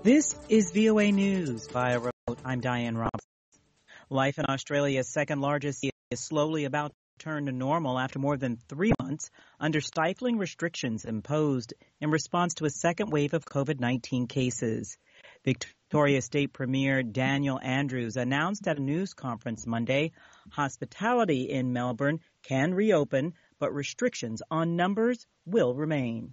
This is VOA News via remote. I'm Diane Roberts. Life in Australia's second largest city is slowly about to turn to normal after more than 3 months under stifling restrictions imposed in response to a second wave of COVID-19 cases. Victoria State Premier Daniel Andrews announced at a news conference Monday hospitality in Melbourne can reopen, but restrictions on numbers will remain.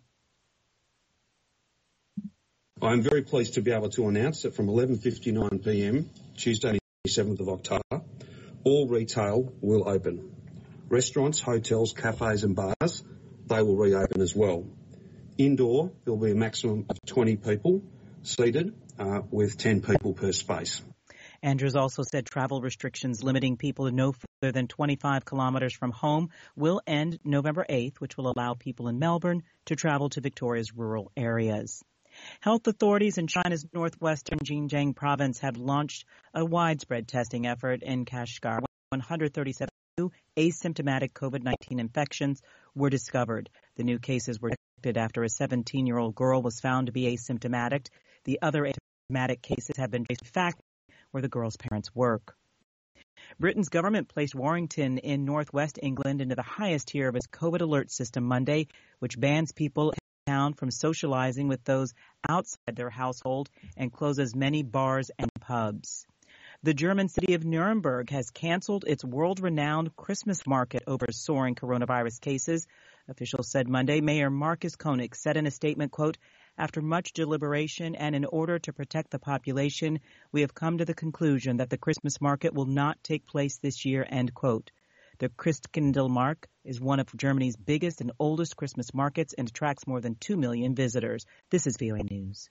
I'm very pleased to be able to announce that from 11:59pm, Tuesday, 7th of October, all retail will open. Restaurants, hotels, cafes and bars, they will reopen as well. Indoor, there will be a maximum of 20 people seated with 10 people per space. Andrews also said travel restrictions limiting people to no further than 25 kilometres from home will end November 8th, which will allow people in Melbourne to travel to Victoria's rural areas. Health authorities in China's northwestern Xinjiang province have launched a widespread testing effort in Kashgar. 137 new asymptomatic COVID-19 infections were discovered. The new cases were detected after a 17-year-old girl was found to be asymptomatic. The other asymptomatic cases have been traced to the factory where the girl's parents work. Britain's government placed Warrington in northwest England into the highest tier of its COVID alert system Monday, which bans people in town from socializing with those outside their household and closes many bars and pubs. The German city of Nuremberg has canceled its world-renowned Christmas market over soaring coronavirus cases. Officials said Monday. Mayor Markus Koenig said in a statement, quote, "After much deliberation and in order to protect the population, we have come to the conclusion that the Christmas market will not take place this year," end quote. The Christkindlmarkt is one of Germany's biggest and oldest Christmas markets and attracts more than 2 million visitors. This is VOA News.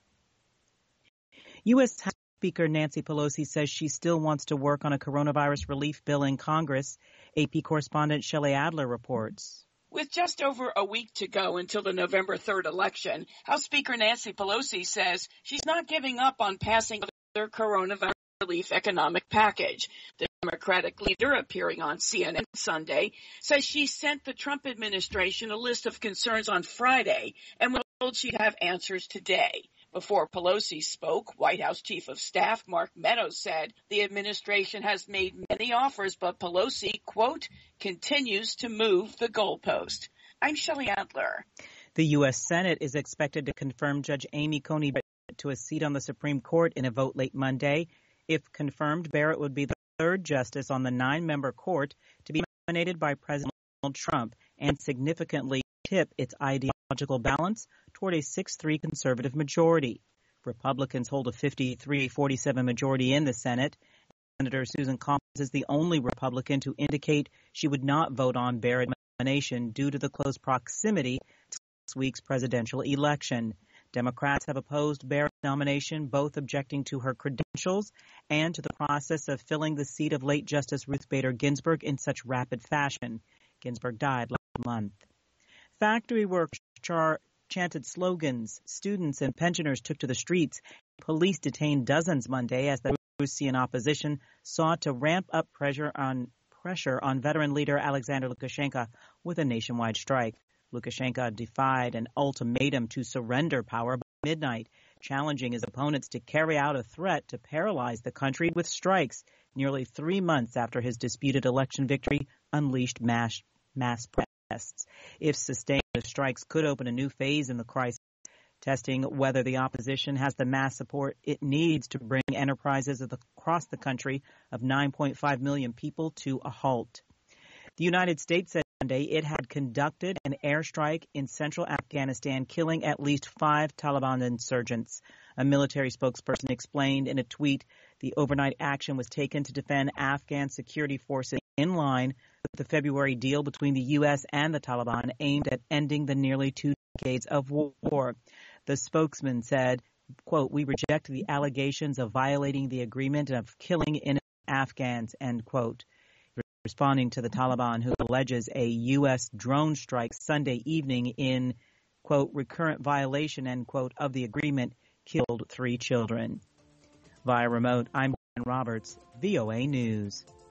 U.S. House Speaker Nancy Pelosi says she still wants to work on a coronavirus relief bill in Congress. AP correspondent Shelley Adler reports. With just over a week to go until the November 3rd election, House Speaker Nancy Pelosi says she's not giving up on passing their coronavirus relief economic package. The Democratic leader, appearing on CNN Sunday, says she sent the Trump administration a list of concerns on Friday and was told she'd have answers today. Before Pelosi spoke, White House Chief of Staff Mark Meadows said the administration has made many offers, but Pelosi, quote, continues to move the goalpost. I'm Shelley Adler. The U.S. Senate is expected to confirm Judge Amy Coney Barrett to a seat on the Supreme Court in a vote late Monday. If confirmed, Barrett would be the third justice on the 9-member court to be nominated by President Donald Trump and significantly tip its ideological balance toward a 6-3 conservative majority. Republicans hold a 53-47 majority in the Senate. Senator Susan Collins is the only Republican to indicate she would not vote on Barrett's nomination due to the close proximity to this week's presidential election. Democrats have opposed Barrett's nomination, both objecting to her credentials and to the process of filling the seat of late Justice Ruth Bader Ginsburg in such rapid fashion. Ginsburg died last month. Factory workers chanted slogans. Students and pensioners took to the streets. Police detained dozens Monday as the Belarusian opposition sought to ramp up pressure on veteran leader Alexander Lukashenko with a nationwide strike. Lukashenko defied an ultimatum to surrender power by midnight, challenging his opponents to carry out a threat to paralyze the country with strikes. Nearly 3 months after his disputed election victory unleashed mass protests. If sustained, the strikes could open a new phase in the crisis, testing whether the opposition has the mass support it needs to bring enterprises across the country of 9.5 million people to a halt. The United States said Monday it had conducted an airstrike in central Afghanistan, killing at least 5 Taliban insurgents. A military spokesperson explained in a tweet the overnight action was taken to defend Afghan security forces in line with the February deal between the U.S. and the Taliban aimed at ending the nearly 2 decades of war. The spokesman said, quote, "We reject the allegations of violating the agreement and of killing innocent Afghans," end quote. Responding to the Taliban, who alleges a U.S. drone strike Sunday evening in, quote, "recurrent violation," end quote, of the agreement, killed 3 children. Via remote, I'm Dan Roberts, VOA News.